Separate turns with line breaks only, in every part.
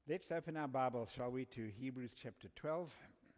Let's open our Bibles, shall we, to Hebrews chapter 12.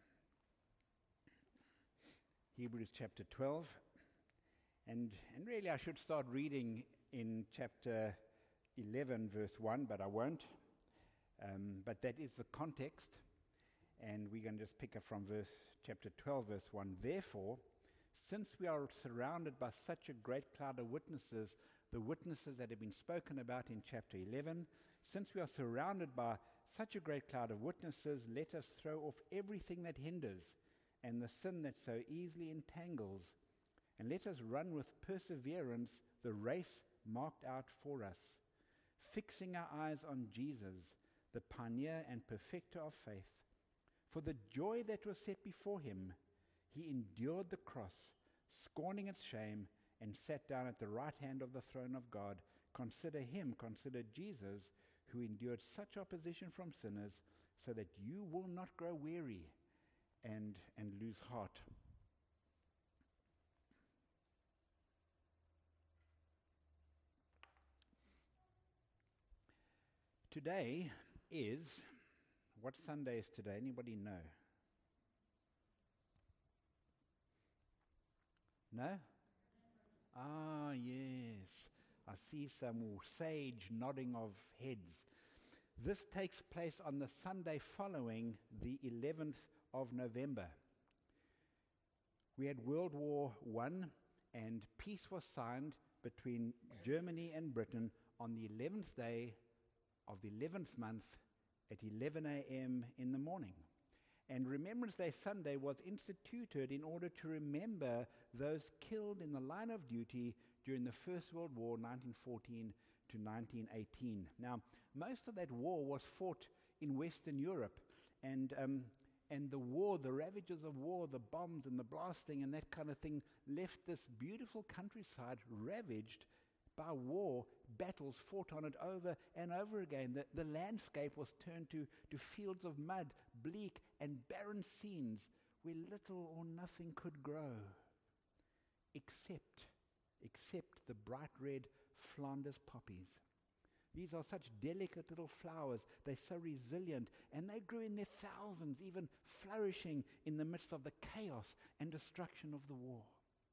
Hebrews chapter 12. And really I should start reading in chapter 11, verse 1, but I won't. But that is the context. And we're going to just pick up from chapter 12, verse 1. Therefore, since we are surrounded by such a great cloud of witnesses, the witnesses that have been spoken about in chapter 11, since we are surrounded by such a great cloud of witnesses, let us throw off everything that hinders and the sin that so easily entangles, and let us run with perseverance the race marked out for us, fixing our eyes on Jesus, the pioneer and perfecter of faith. For the joy that was set before him, he endured the cross, scorning its shame, and sat down at the right hand of the throne of God. Consider Jesus, who endured such opposition from sinners, so that you will not grow weary and lose heart. Today is, what Sunday is today? Anybody know? No? Ah, yes. I see some sage nodding of heads. This takes place on the Sunday following the 11th of November. We had World War I, and peace was signed between Germany and Britain on the 11th day of the 11th month at 11 a.m. in the morning. And Remembrance Day Sunday was instituted in order to remember those killed in the line of duty during the First World War, 1914 to 1918. Now, most of that war was fought in Western Europe, and the war, the ravages of war, the bombs and the blasting and that kind of thing, left this beautiful countryside ravaged by war, battles fought on it over and over again. The landscape was turned to fields of mud, bleak and barren scenes where little or nothing could grow, except the bright red Flanders poppies. These are such delicate little flowers. They're so resilient, and they grew in their thousands, even flourishing in the midst of the chaos and destruction of the war.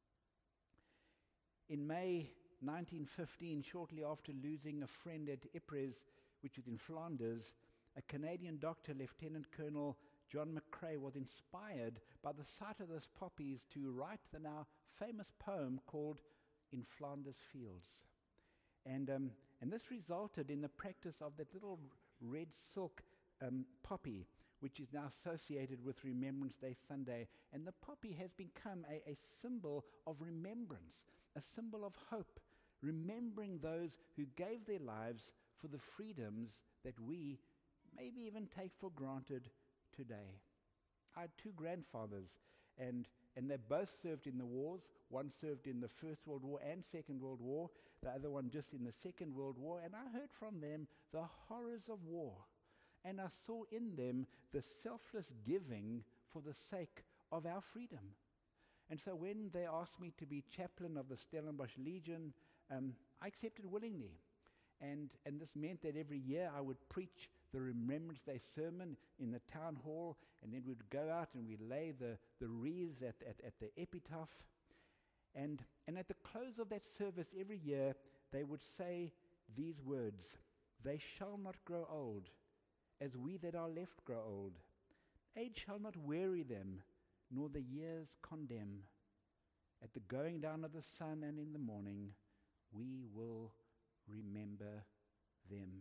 In May 1915, shortly after losing a friend at Ypres, which was in Flanders, a Canadian doctor, Lieutenant Colonel John McCrae, was inspired by the sight of those poppies to write the now famous poem called In Flanders Fields. And this resulted in the practice of that little red silk poppy, which is now associated with Remembrance Day Sunday. And the poppy has become a symbol of remembrance, a symbol of hope, remembering those who gave their lives for the freedoms that we maybe even take for granted today. I had two grandfathers, and they both served in the wars. One served in the First World War and Second World War, the other one just in the Second World War, and I heard from them the horrors of war. And I saw in them the selfless giving for the sake of our freedom. And so when they asked me to be chaplain of the Stellenbosch Legion, I accepted willingly. And this meant that every year I would preach the Remembrance Day sermon in the town hall, and then we'd go out and we'd lay the wreaths at the epitaph. And at the close of that service every year, they would say these words: "They shall not grow old, as we that are left grow old. Age shall not weary them, nor the years condemn. At the going down of the sun and in the morning, we will remember them."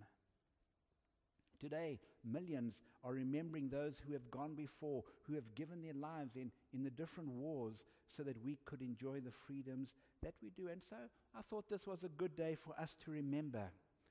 Today, millions are remembering those who have gone before, who have given their lives in the different wars so that we could enjoy the freedoms that we do. And so I thought this was a good day for us to remember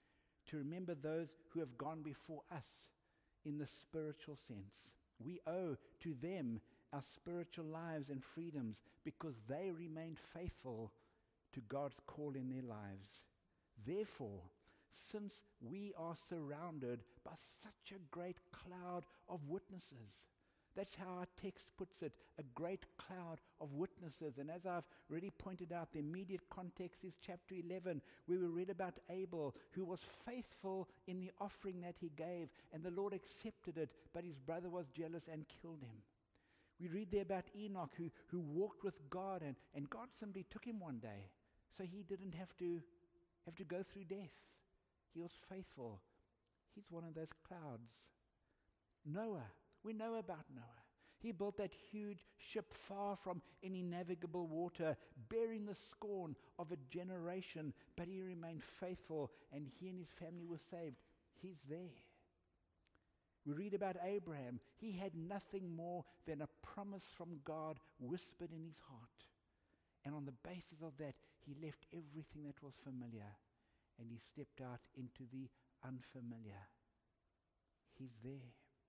those who have gone before us in the spiritual sense. We owe to them our spiritual lives and freedoms because they remained faithful to God's call in their lives. Therefore, since we are surrounded by such a great cloud of witnesses, That's how our text puts it, a great cloud of witnesses. And as I've already pointed out, the immediate context is chapter 11, where we read about Abel, who was faithful in the offering that he gave, and the Lord accepted it, but his brother was jealous and killed him. We read there about Enoch, who walked with God, and God simply took him one day, so he didn't have to go through death. He was faithful. He's one of those clouds. Noah. We know about Noah. He built that huge ship far from any navigable water, bearing the scorn of a generation, but he remained faithful, and he and his family were saved. He's there. We read about Abraham. He had nothing more than a promise from God whispered in his heart. And on the basis of that, he left everything that was familiar, and he stepped out into the unfamiliar. He's there.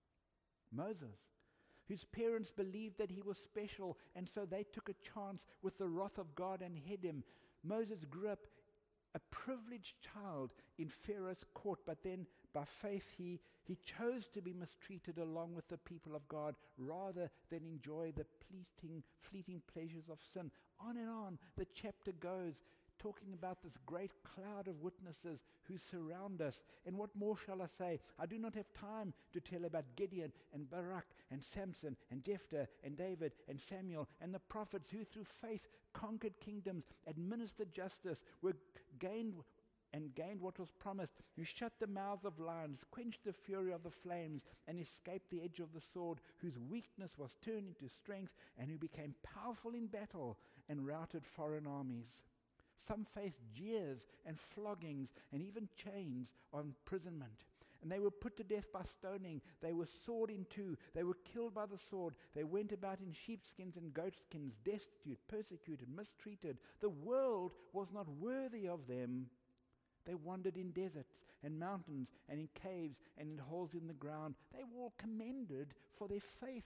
Moses, whose parents believed that he was special, and so they took a chance with the wrath of God and hid him. Moses grew up a privileged child in Pharaoh's court, but then by faith he chose to be mistreated along with the people of God rather than enjoy the fleeting pleasures of sin. On and on the chapter goes, talking about this great cloud of witnesses who surround us. And what more shall I say? I do not have time to tell about Gideon and Barak and Samson and Jephthah and David and Samuel and the prophets who through faith conquered kingdoms, administered justice, gained what was promised, who shut the mouths of lions, quenched the fury of the flames, and escaped the edge of the sword, whose weakness was turned into strength, and who became powerful in battle and routed foreign armies. Some faced jeers and floggings and even chains of imprisonment. And they were put to death by stoning. They were sawed in two. They were killed by the sword. They went about in sheepskins and goatskins, destitute, persecuted, mistreated. The world was not worthy of them. They wandered in deserts and mountains and in caves and in holes in the ground. They were all commended for their faith.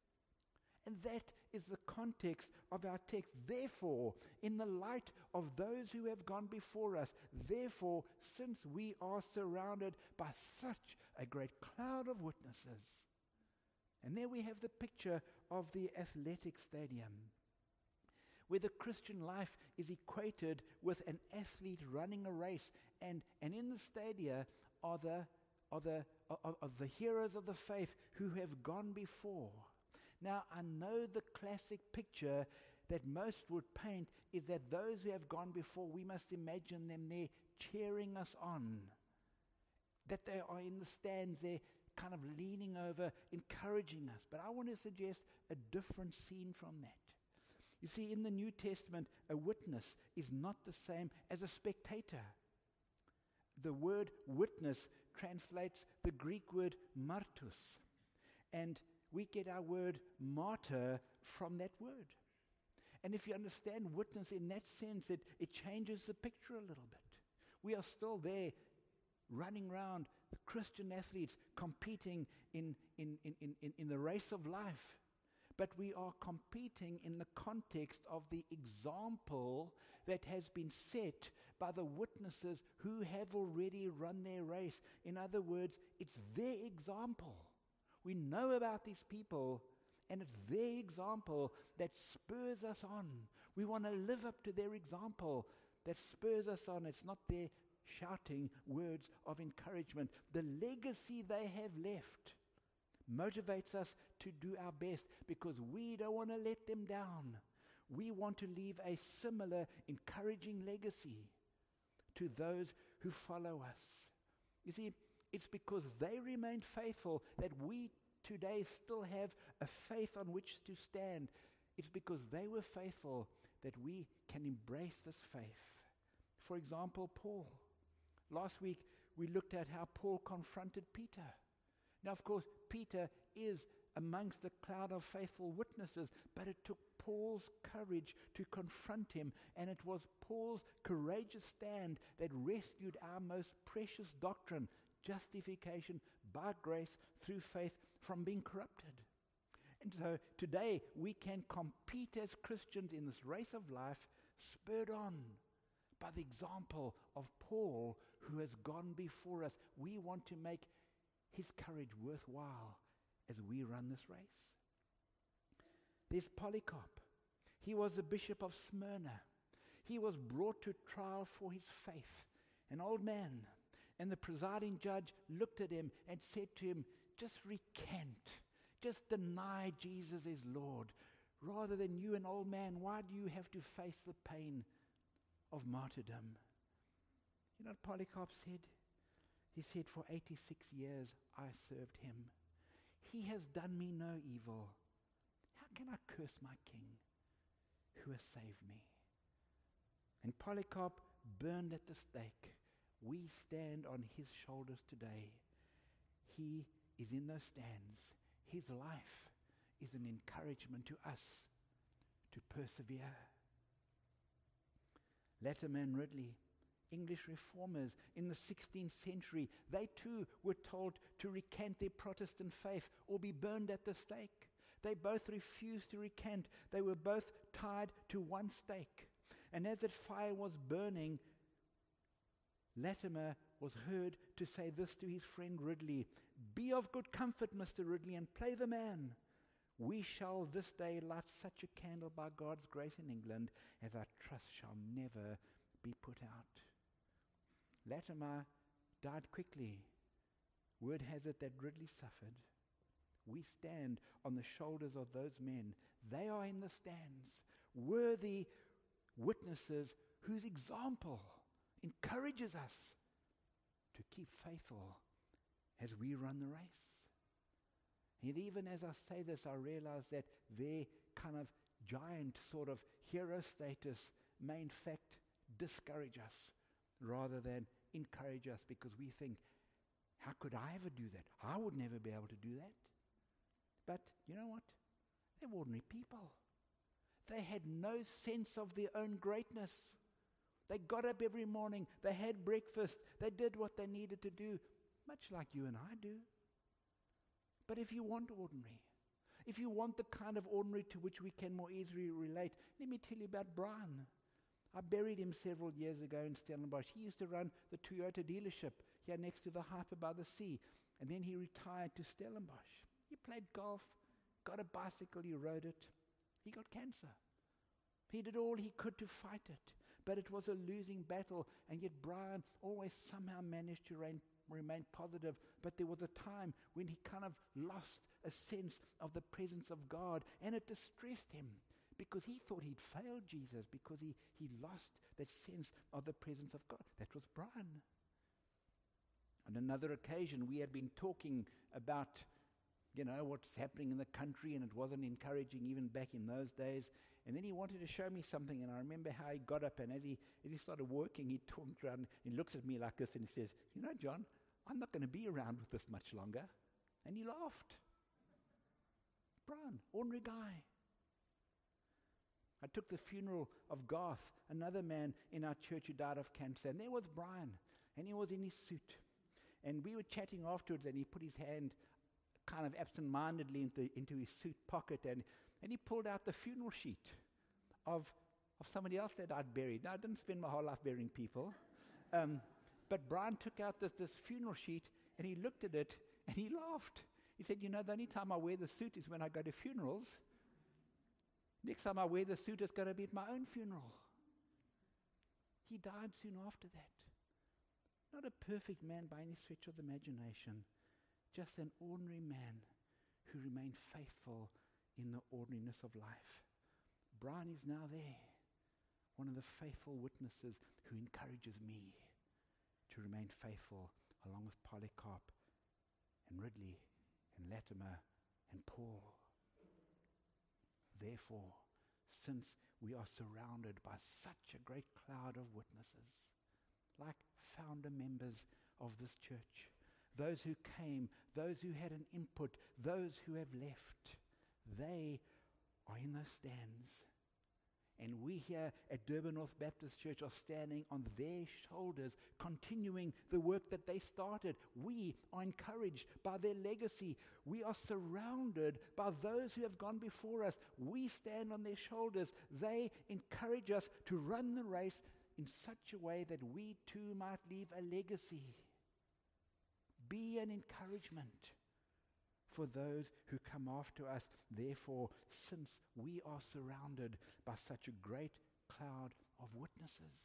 And that is the context of our text. Therefore, in the light of those who have gone before us, therefore, since we are surrounded by such a great cloud of witnesses. And there we have the picture of the athletic stadium, where the Christian life is equated with an athlete running a race. And in the stadia are the heroes of the faith who have gone before. Now, I know the classic picture that most would paint is that those who have gone before, we must imagine them there cheering us on. That they are in the stands there kind of leaning over, encouraging us. But I want to suggest a different scene from that. You see, in the New Testament, a witness is not the same as a spectator. The word witness translates the Greek word martus. And we get our word martyr from that word. And if you understand witness in that sense, it changes the picture a little bit. We are still there running around, Christian athletes competing in the race of life. But we are competing in the context of the example that has been set by the witnesses who have already run their race. In other words, it's their example. We know about these people, and it's their example that spurs us on. We want to live up to their example that spurs us on. It's not their shouting words of encouragement. The legacy they have left motivates us to do our best because we don't want to let them down. We want to leave a similar encouraging legacy to those who follow us. You see, it's because they remained faithful that we today still have a faith on which to stand. It's because they were faithful that we can embrace this faith. For example, Paul. Last week, we looked at how Paul confronted Peter. Now, of course, Peter is amongst the cloud of faithful witnesses, but it took Paul's courage to confront him, and it was Paul's courageous stand that rescued our most precious doctrine, justification by grace through faith, from being corrupted. And so today we can compete as Christians in this race of life, spurred on by the example of Paul who has gone before us. We want to make his courage worthwhile as we run this race. There's Polycarp. He was the bishop of Smyrna. He was brought to trial for his faith, an old man. And the presiding judge looked at him and said to him, just recant. Just deny Jesus is Lord. Rather than you, an old man, why do you have to face the pain of martyrdom? You know what Polycarp said? He said, for 86 years I served him. He has done me no evil. How can I curse my king who has saved me? And Polycarp burned at the stake. We stand on his shoulders today. He is in those stands. His life is an encouragement to us to persevere. Latimer and Ridley, English reformers in the 16th century, they too were told to recant their Protestant faith or be burned at the stake. They both refused to recant. They were both tied to one stake. And as that fire was burning, Latimer was heard to say this to his friend Ridley, "Be of good comfort, Mr. Ridley, and play the man. We shall this day light such a candle by God's grace in England as our trust shall never be put out." Latimer died quickly. Word has it that Ridley suffered. We stand on the shoulders of those men. They are in the stands, worthy witnesses whose example encourages us to keep faithful as we run the race. And even as I say this, I realize that their kind of giant sort of hero status may in fact discourage us rather than encourage us, because we think, how could I ever do that? I would never be able to do that. But you know what? They were ordinary people. They had no sense of their own greatness. They got up every morning. They had breakfast. They did what they needed to do, much like you and I do. But if you want ordinary, if you want the kind of ordinary to which we can more easily relate, let me tell you about Brian. I buried him several years ago in Stellenbosch. He used to run the Toyota dealership here next to the Hyper by the sea. And then he retired to Stellenbosch. He played golf, got a bicycle, he rode it. He got cancer. He did all he could to fight it. But it was a losing battle. And yet Brian always somehow managed to remain positive. But there was a time when he kind of lost a sense of the presence of God. And it distressed him, because he thought he'd failed Jesus, because he lost that sense of the presence of God. That was Brian. On another occasion, we had been talking about, what's happening in the country, and it wasn't encouraging even back in those days. And then he wanted to show me something, and I remember how he got up, and as he started working, he turned around, he looks at me like this, and he says, John, I'm not going to be around with this much longer. And he laughed. Brian, ordinary guy. I took the funeral of Garth, another man in our church who died of cancer, and there was Brian, and he was in his suit. And we were chatting afterwards, and he put his hand kind of absent-mindedly into his suit pocket, and he pulled out the funeral sheet of somebody else that I'd buried. Now, I didn't spend my whole life burying people. But Brian took out this funeral sheet, and he looked at it, and he laughed. He said, the only time I wear the suit is when I go to funerals. Next time I wear the suit, it's going to be at my own funeral. He died soon after that. Not a perfect man by any stretch of the imagination, just an ordinary man who remained faithful in the ordinariness of life. Brian is now there, one of the faithful witnesses who encourages me to remain faithful, along with Polycarp and Ridley and Latimer and Paul. Therefore, since we are surrounded by such a great cloud of witnesses, like founder members of this church, those who came, those who had an input, those who have left, they are in those stands. And we here at Durban North Baptist Church are standing on their shoulders, continuing the work that they started. We are encouraged by their legacy. We are surrounded by those who have gone before us. We stand on their shoulders. They encourage us to run the race in such a way that we too might leave a legacy. Be an encouragement for those who come after us. Therefore, since we are surrounded by such a great cloud of witnesses.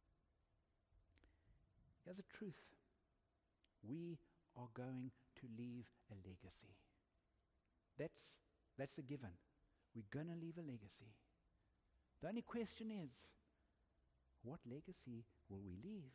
Here's the truth. We are going to leave a legacy. That's a given. We're going to leave a legacy. The only question is, what legacy will we leave?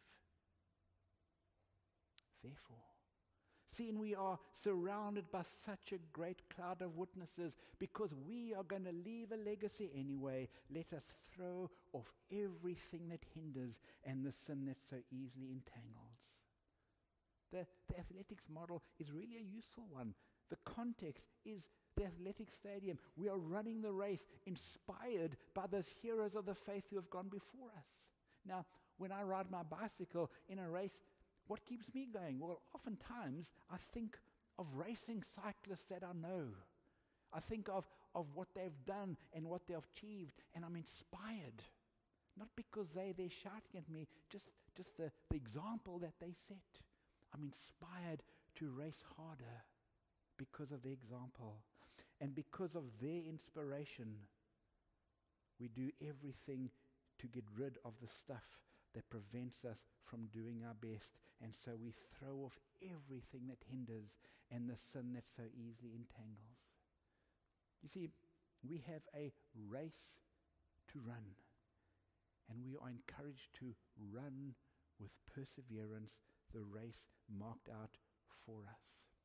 Therefore, seeing we are surrounded by such a great cloud of witnesses, because we are going to leave a legacy anyway, let us throw off everything that hinders and the sin that so easily entangles. The athletics model is really a useful one. The context is the athletic stadium. We are running the race inspired by those heroes of the faith who have gone before us. Now, when I ride my bicycle in a race, what keeps me going? Well, oftentimes I think of racing cyclists that I know. I think of what they've done and what they've achieved, and I'm inspired. Not because they're shouting at me, just the example that they set. I'm inspired to race harder because of the example. And because of their inspiration, we do everything to get rid of the stuff that prevents us from doing our best. And so we throw off everything that hinders and the sin that so easily entangles. You see, we have a race to run. And we are encouraged to run with perseverance the race marked out for us.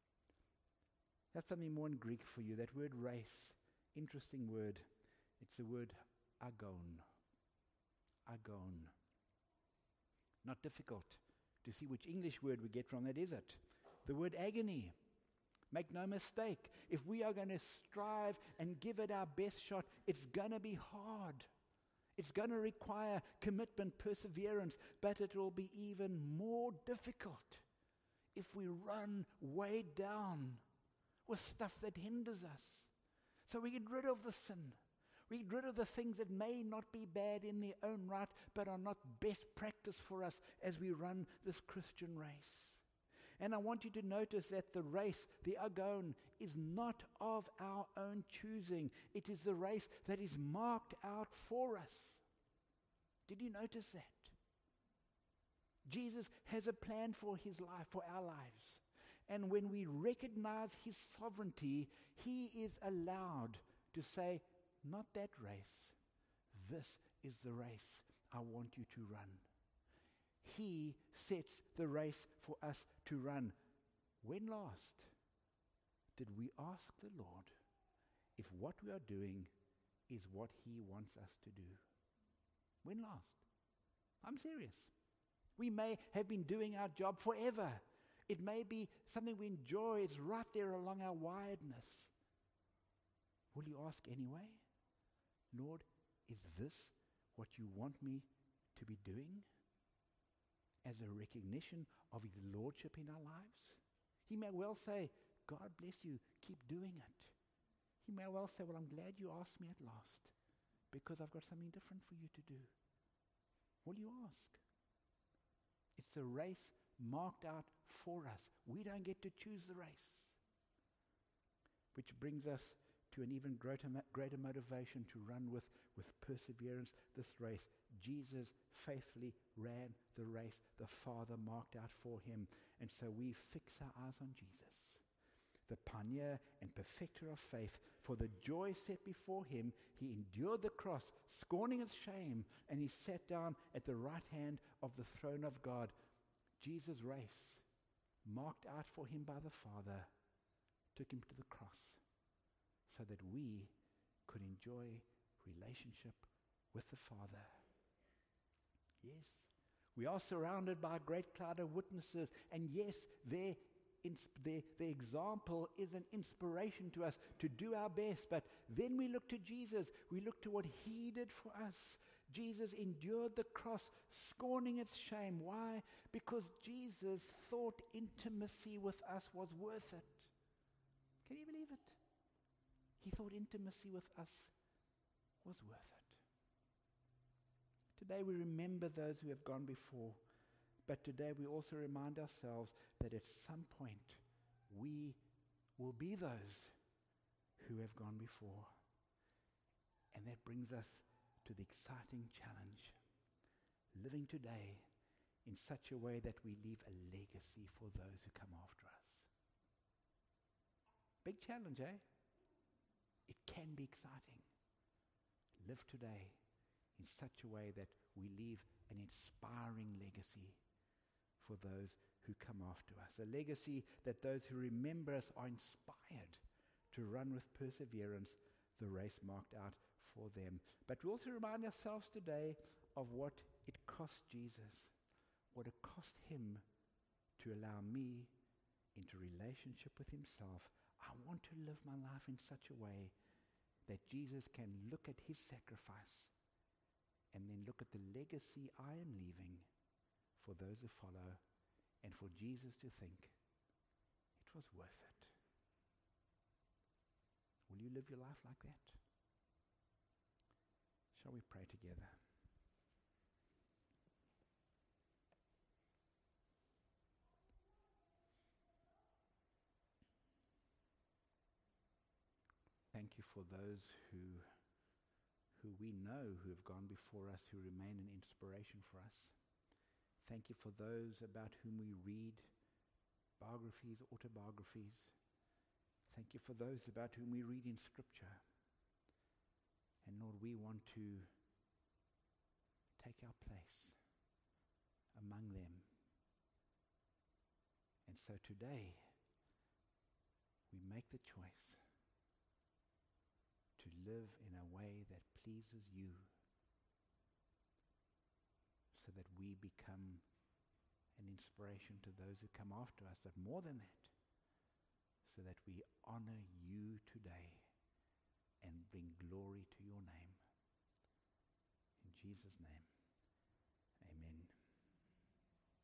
That's something more in Greek for you. That word race, interesting word. It's the word agon. Agon. Not difficult to see which English word we get from that, is it? The word agony. Make no mistake, if we are going to strive and give it our best shot, it's going to be hard. It's going to require commitment, perseverance, but it will be even more difficult if we run way down with stuff that hinders us. So we get rid of the sin. We get rid of the things that may not be bad in their own right, but are not best practice for us as we run this Christian race. And I want you to notice that the race, the agon, is not of our own choosing. It is the race that is marked out for us. Did you notice that? Jesus has a plan for his life, for our lives. And when we recognize his sovereignty, he is allowed to say, not that race. This is the race I want you to run. He sets the race for us to run. When last did we ask the Lord if what we are doing is what he wants us to do? When last? I'm serious. We may have been doing our job forever. It may be something we enjoy. It's right there along our wiredness. Will you ask anyway? Lord, is this what you want me to be doing? As a recognition of his lordship in our lives? He may well say, God bless you, keep doing it. He may well say, well, I'm glad you asked me at last, because I've got something different for you to do. Will you ask? It's a race marked out for us. We don't get to choose the race. Which brings us to an even greater motivation to run with perseverance this race. Jesus faithfully ran the race the Father marked out for him. And so we fix our eyes on Jesus, the pioneer and perfecter of faith. For the joy set before him, he endured the cross, scorning its shame, and he sat down at the right hand of the throne of God. Jesus' race, marked out for him by the Father, took him to the cross so that we could enjoy relationship with the Father. Yes, we are surrounded by a great cloud of witnesses, and yes, their example is an inspiration to us to do our best. But then we look to Jesus. We look to what he did for us. Jesus endured the cross, scorning its shame. Why? Because Jesus thought intimacy with us was worth it. Can you believe it? He thought intimacy with us was worth it. Today we remember those who have gone before, but today we also remind ourselves that at some point we will be those who have gone before. And that brings us to the exciting challenge, living today in such a way that we leave a legacy for those who come after us. Big challenge, eh? It can be exciting. Live today in such a way that we leave an inspiring legacy for those who come after us. A legacy that those who remember us are inspired to run with perseverance the race marked out for them. But we also remind ourselves today of what it cost Jesus, what it cost him to allow me into relationship with himself. I want to live my life in such a way that Jesus can look at his sacrifice and then look at the legacy I am leaving for those who follow, and for Jesus to think, it was worth it. Will you live your life like that? Shall we pray together? Thank you for those who we know who have gone before us, who remain an inspiration for us. Thank you for those about whom we read biographies, autobiographies. Thank you for those about whom we read in Scripture. And Lord, we want to take our place among them. And so today, we make the choice to live in a way that pleases you, so that we become an inspiration to those who come after us, but more than that, so that we honor you today and bring glory to your name. In Jesus' name.